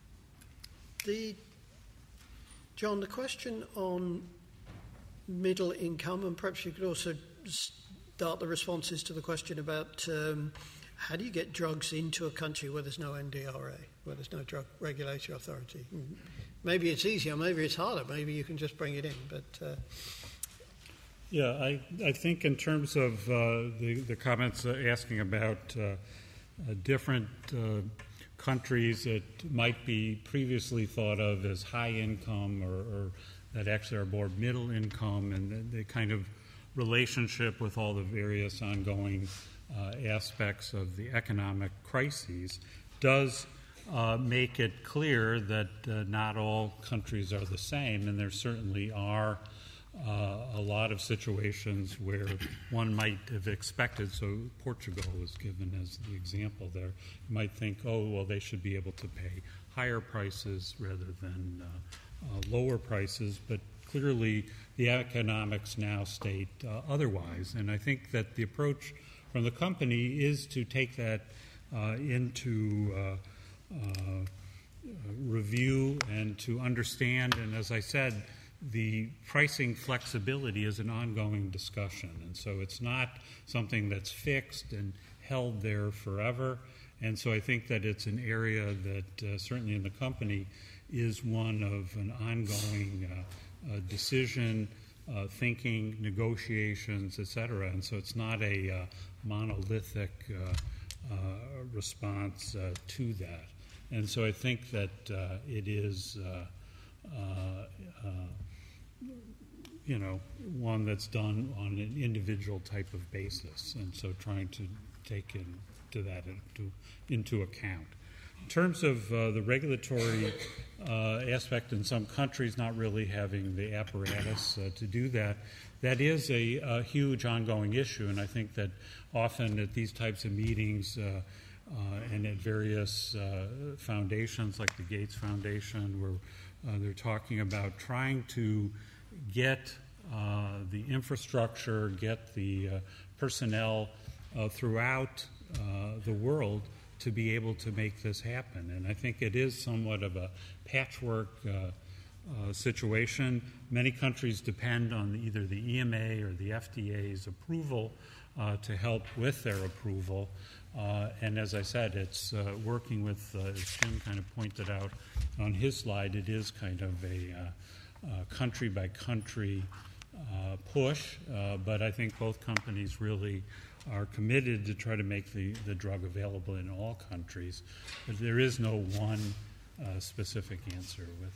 the John, the question on middle income, and perhaps you could also start the responses to the question about um, how do you get drugs into a country where there's no N D R A, where there's no drug regulatory authority? Maybe it's easier, maybe it's harder, maybe you can just bring it in. But uh... yeah, I, I think in terms of uh, the, the comments uh, asking about uh, uh, different uh, countries that might be previously thought of as high income or, or that actually are more middle income, and the, the kind of relationship with all the various ongoing uh, aspects of the economic crises does uh, make it clear that uh, not all countries are the same, and there certainly are uh, a lot of situations where one might have expected, so Portugal was given as the example there, you might think, oh, well, they should be able to pay higher prices rather than uh, uh, lower prices, but clearly the economics now state uh, otherwise. And I think that the approach from the company is to take that uh, into uh, uh, review and to understand, and as I said, the pricing flexibility is an ongoing discussion. And so it's not something that's fixed and held there forever. And so I think that it's an area that uh, certainly in the company is one of an ongoing uh, uh, decision, uh, thinking, negotiations, et cetera. And so it's not a uh, monolithic uh, uh, response uh, to that. And so I think that uh, it is, uh, uh, uh, you know, one that's done on an individual type of basis. And so trying to take into that into, into account. In terms of uh, the regulatory uh, aspect in some countries not really having the apparatus uh, to do that, that is a, a huge ongoing issue. And I think that often at these types of meetings uh, uh, and at various uh, foundations like the Gates Foundation, where uh, they're talking about trying to get uh, the infrastructure, get the uh, personnel uh, throughout uh, the world to be able to make this happen. And I think it is somewhat of a patchwork uh, uh, situation. Many countries depend on either the E M A or the F D A's approval uh, to help with their approval. Uh, and as I said, it's uh, working with, uh, as Jim kind of pointed out on his slide, it is kind of a uh, uh, country-by-country uh, push. Uh, but I think both companies really are committed to try to make the, the drug available in all countries. But there is no one uh, specific answer with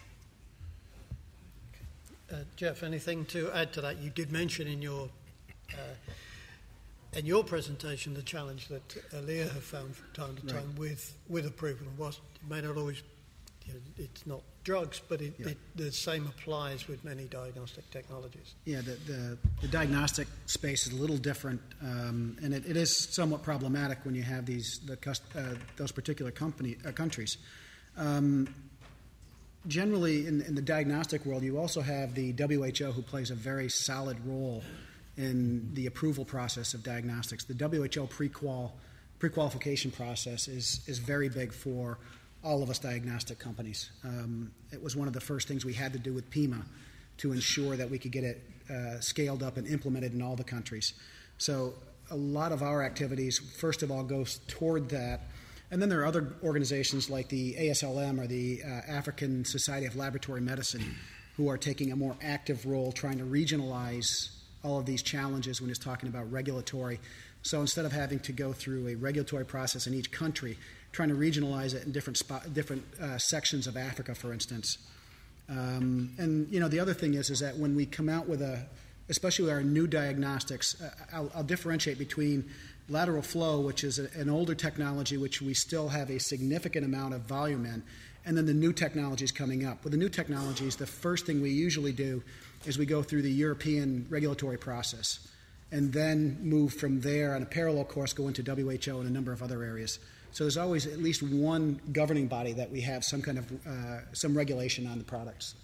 that. Uh, Jeff, anything to add to that? You did mention in your uh, in your presentation the challenge that Alere have found from time to time right. with, with approval. Was, it may not always it's not drugs, but it, Yeah. it, the same applies with many diagnostic technologies. Yeah, the, the, the diagnostic space is a little different, um, and it, it is somewhat problematic when you have these the cust- uh, those particular company uh, countries. Um, generally, in, in the diagnostic world, you also have the W H O, who plays a very solid role in the approval process of diagnostics. The W H O pre-qual pre-qualification process is is very big for all of us diagnostic companies. Um, it was one of the first things we had to do with PIMA to ensure that we could get it uh, scaled up and implemented in all the countries. So a lot of our activities, first of all, goes toward that. And then there are other organizations like the A S L M or the uh, African Society of Laboratory Medicine who are taking a more active role trying to regionalize all of these challenges when it's talking about regulatory. So instead of having to go through a regulatory process in each country, trying to regionalize it in different spot, different uh, sections of Africa, for instance. Um, and you know, the other thing is, is that when we come out with a, especially with our new diagnostics, uh, I'll, I'll differentiate between lateral flow, which is a, an older technology, which we still have a significant amount of volume in, and then the new technologies coming up. With the new technologies, the first thing we usually do is we go through the European regulatory process, and then move from there on a parallel course, go into W H O and a number of other areas. So there's always at least one governing body that we have some kind of uh, some regulation on the products.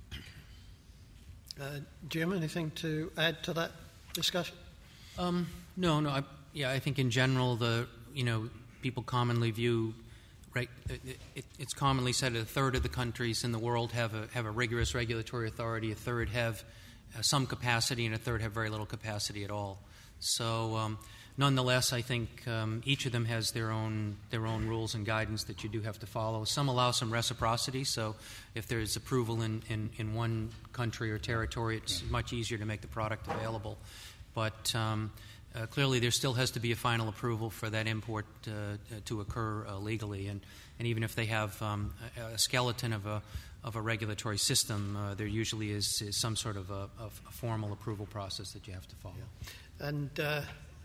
Uh, Jim, anything to add to that discussion? Um, no, no. I, yeah, I think in general, the you know people commonly view, right? It, it, it's commonly said that a third of the countries in the world have a have a rigorous regulatory authority, a third have uh, some capacity, and a third have very little capacity at all. So. Um, Nonetheless, I think um, each of them has their own their own rules and guidance that you do have to follow. Some allow some reciprocity, so if there's approval in, in, in one country or territory, it's much easier to make the product available. But um, uh, clearly there still has to be a final approval for that import uh, to occur uh, legally. And, and even if they have um, a, a skeleton of a of a regulatory system, uh, there usually is, is some sort of a, of a formal approval process that you have to follow. Yeah. And uh,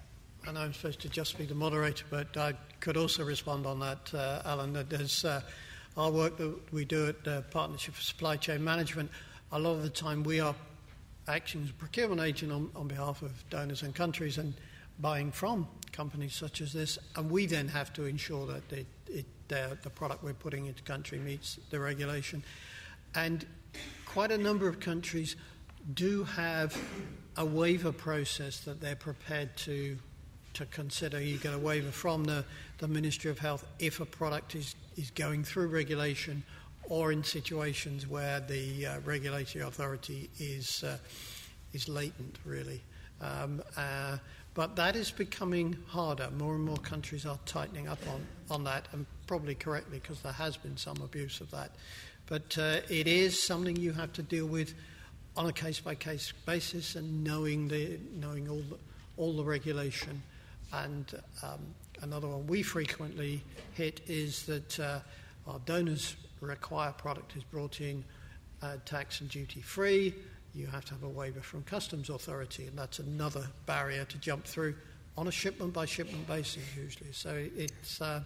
I know I'm supposed to just be the moderator, but I could also respond on that, uh, Alan, that there's uh, our work that we do at uh, Partnership for Supply Chain Management. A lot of the time we are acting as a procurement agent on, on behalf of donors and countries and buying from companies such as this, and we then have to ensure that it, it, uh, the product we're putting into country meets the regulation. And quite a number of countries do have a waiver process that they're prepared to to consider. You get a waiver from the, the Ministry of Health if a product is, is going through regulation or in situations where the uh, regulatory authority is uh, is latent, really. Um, uh, but that is becoming harder. More and more countries are tightening up on, on that, and probably correctly, because there has been some abuse of that. But uh, it is something you have to deal with on a case-by-case basis, and knowing the knowing all the, all the regulation. And um, another one we frequently hit is that uh, our donors require product is brought in uh, tax and duty free. You have to have a waiver from customs authority, and that's another barrier to jump through on a shipment by shipment basis usually. So it's uh,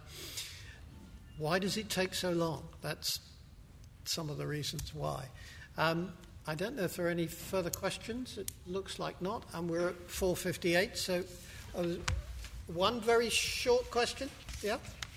why does it take so long? That's some of the reasons why. Um, I don't know if there are any further questions. It looks like not, and we're at four fifty-eight. So. Uh, One very short question. Yeah.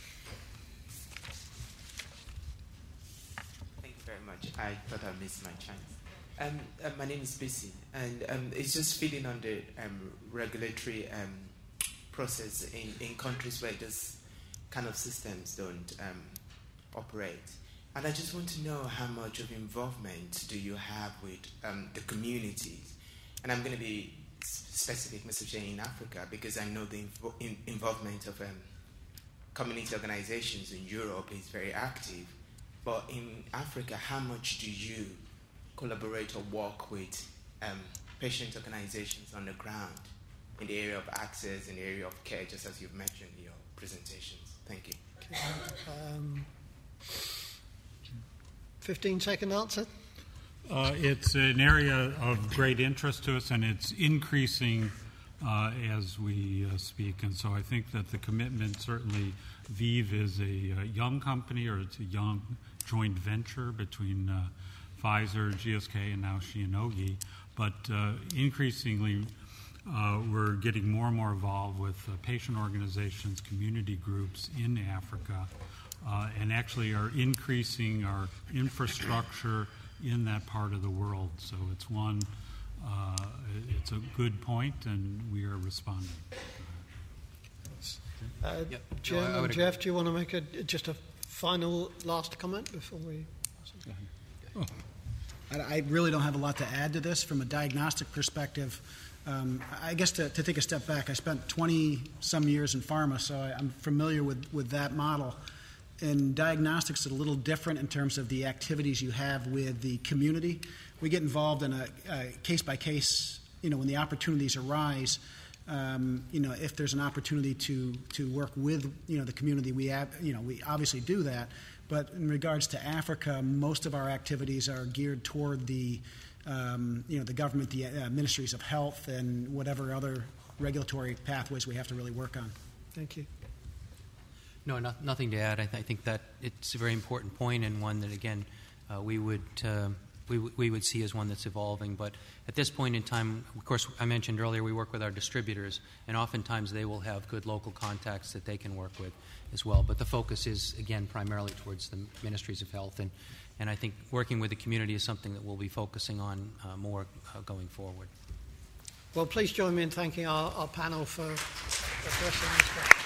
Thank you very much. I thought I missed my chance. Um, uh, my name is Bisi, and um, it's just feeding on the um, regulatory um, process in, in countries where this kind of systems don't um, operate. And I just want to know how much of involvement do you have with um, the communities? And I'm going to be specific, Mister J, in Africa, because I know the invo- in involvement of um, community organizations in Europe is very active. But in Africa, how much do you collaborate or work with um, patient organizations on the ground in the area of access, in the area of care, just as you've mentioned in your presentations? Thank you. Okay. Um, fifteen second answer. Uh, it's an area of great interest to us, and it's increasing uh, as we uh, speak. And so I think that the commitment, certainly, Vive is a, a young company, or it's a young joint venture between uh, Pfizer, G S K, and now Shionogi. But uh, increasingly, uh, we're getting more and more involved with uh, patient organizations, community groups in Africa, uh, and actually are increasing our infrastructure in that part of the world. So it's one, uh, it's a good point, and we are responding. Uh, Yep. Jim No, I- I and would Jeff, do you want to make a, just a final last comment before we... I, I really don't have a lot to add to this from a diagnostic perspective. Um, I guess to, to take a step back, I spent twenty-some years in pharma, so I, I'm familiar with, with that model. In diagnostics, it's a little different in terms of the activities you have with the community. We get involved in a, a case-by-case, you know, when the opportunities arise, um, you know, if there's an opportunity to, to work with, you know, the community, we have, you know, we obviously do that. But in regards to Africa, most of our activities are geared toward the, um, you know, the government, the uh, ministries of health, and whatever other regulatory pathways we have to really work on. Thank you. No, no, nothing to add. I, th- I think that it's a very important point, and one that, again, uh, we would uh, we, w- we would see as one that's evolving. But at this point in time, of course, I mentioned earlier, we work with our distributors, and oftentimes they will have good local contacts that they can work with as well. But the focus is, again, primarily towards the ministries of health, and, and I think working with the community is something that we'll be focusing on uh, more uh, going forward. Well, please join me in thanking our, our panel for addressing this question.